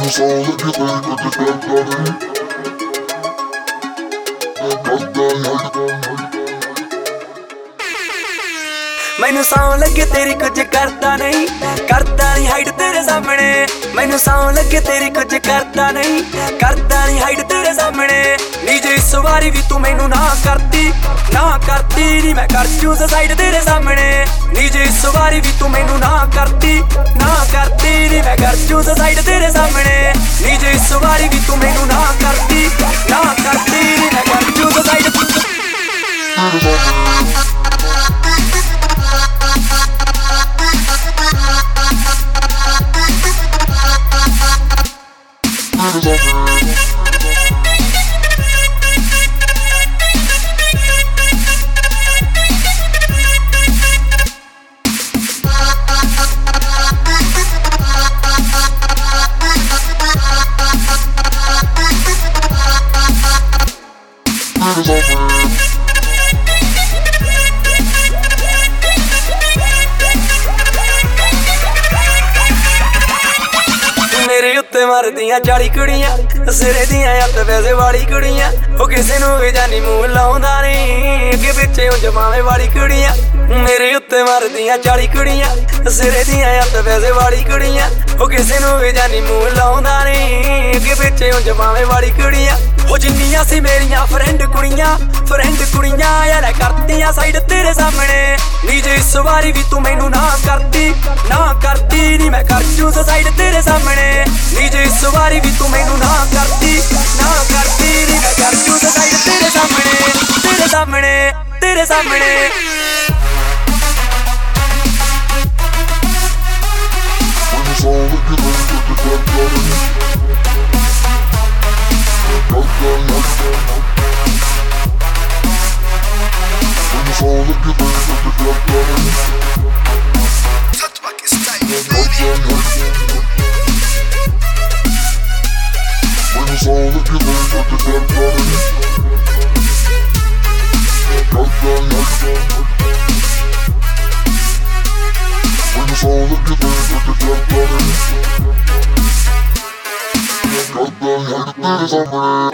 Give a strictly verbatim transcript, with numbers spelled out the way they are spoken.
ਸੌਂ ਲੱਗੇ ਤੇਰੀ ਕੁਝ ਕਰਦਾ ਨਹੀਂ ਕਰਦਾ ਨਹੀਂ ਮੈਨੂੰ ਸੌਂ ਲੱਗੇ ਤੇਰੀ ਕੁਝ ਕਰਦਾ ਨਹੀਂ ਕਰਦਾ ਨਹੀਂ ਹਾਈਡ ਤੇਰੇ ਸਾਹਮਣੇ ਮੈਨੂੰ ਸੌਂ ਲੱਗੇ ਤੇਰੀ ਕੁਝ ਕਰਦਾ ਨਹੀਂ ਕਰਦਾ ਨਹੀਂ ਹਾਈਡ ਤੇਰੇ ਸਾਹਮਣੇ ਨੀ ਜੇ ਇਸ ਵਾਰੀ ਵੀ ਤੂੰ ਮੈਨੂੰ ਨਾ ਕਰਦੀ ਨਾ ਕਰਦੀ ਨੀ ਮੈਂ ਕਰ ਜੂ ਸੁਸਾਈਡ ਤੇਰੇ ਸਾਹਮਣੇ ਨੀ ਜੇ ਇਸ ਵਾਰੀ ਵੀ ਤੂੰ ਮੈਨੂੰ ਨਾ ਕਰਦੀ ਨਾ ਕਰਦੀ ਨੀ ਮੈਂ ਕਰ ਜੂ ਸੁਸਾਈਡ ਤੇਰੇ ਸਾਹਮਣੇ ਨੀ ਜੇ ਇਸ ਵਾਰੀ ਵੀ ਤੂੰ ਮੈਨੂੰ ਨਾ ਕਰਦੀ ਨਾ ਕਰਦੀ ਨੀ ਮੈਂ ਕਰ ਜੂ ਸੁਸਾਈਡ ਮੇਰੇ ਉੱਤੇ ਮਰਦੀਆਂ ਚਾਲੀ ਕੁੜੀਆਂ ਸਿਰੇ ਦੀਆਂ ਅੱਤ ਵੈਸੇ ਵਾਲੀ ਕੁੜੀਆਂ ਉਹ ਕਿਸੇ ਨੂੰ ਵੀ ਜਾਨੀ ਮੂੰਹ ਲਾਉਂਦਾ ਨਹੀਂ ਅੱਗੇ ਪਿੱਛੇ ਉਹ ਜਮਾਵੇਂ ਵਾਲੀ ਕੁੜੀਆਂ ਮੇਰੇ ਉੱਤੇ ਮਰਦੀਆਂ ਚਾਲੀ ਕੁੜੀਆਂ ਸਿਰੇ ਦੀਆਂ ਅੱਤ ਵੈਸੇ ਵਾਲੀ ਕੁੜੀਆਂ ਉਹ ਕਿਸੇ ਨੂੰ ਵੀ ਜਾਨੀ ਮੂੰਹ ਲਾਉਂਦਾ ਨਹੀਂ ਅੱਗੇ ਪਿੱਛੇ ਉਹ ਜਮਾਵੇਂ ਵਾਲੀ ਕੁੜੀਆਂ ਉਹ ਜਿੰਨੀਆਂ ਸੀ ਮੇਰੀਆਂ ਫਰੈਂਡ ਕੁੜੀਆਂ ਫਰੈਂਡ ਕੁੜੀਆਂ ਯਾਰ ਕਰਦੀਆਂ ਸਾਈਡ ਤੇਰੇ ਸਾਹਮਣੇ ਨੀ ਜੇ ਇਸ ਵਾਰੀ ਵੀ ਤੂੰ ਮੈਨੂੰ ਨਾ ਕਰਦੀ ਨਾ ਕਰਦੀ ਨੀ ਮੈਂ ਕਰ ਜੂ ਸੁਸਾਈਡ ਤੇਰੇ ਸਾਹਮਣੇ ਨੀ ਜੇ ਇਸ ਵਾਰੀ ਵੀ ਤੂੰ ਮੈਨੂੰ ਨਾ ਕਰਦੀ ਨਾ ਕਰਦੀ ਨੀ ਮੈਂ ਕਰ ਜੂ ਸੁਸਾਈਡ ਤੇਰੇ ਸਾਹਮਣੇ ਤੇਰੇ ਸਾਹਮਣੇ ਤੇਰੇ ਸਾਹਮਣੇ ਸੌਂ ਲੱਗੇ ਤੇਰੀ ਕੁਝ ਕਰਦਾ ਨਹੀਂ ਕਰਦਾ ਨਹੀਂ ਸੌਂ ਲੱਗੇ ਤੇਰੀ ਕੁਝ ਕਰਦਾ ਨਹੀਂ ਮੈਨੂੰ ਸੌਂ ਲੱਗੇ ਤੇਰੀ ਕੁਝ ਕਰਦਾ ਨਹੀਂ ਕਰਦਾ ਨਹੀਂ ਮੈਨੂੰ ਸੌਂ ਲੱਗੇ ਤੇਰੀ ਕੁਝ ਕਰਦਾ ਨਹੀਂ ਕਰਦਾ ਨਹੀਂ ਤੇਰੇ ਸਾਹਮਣੇ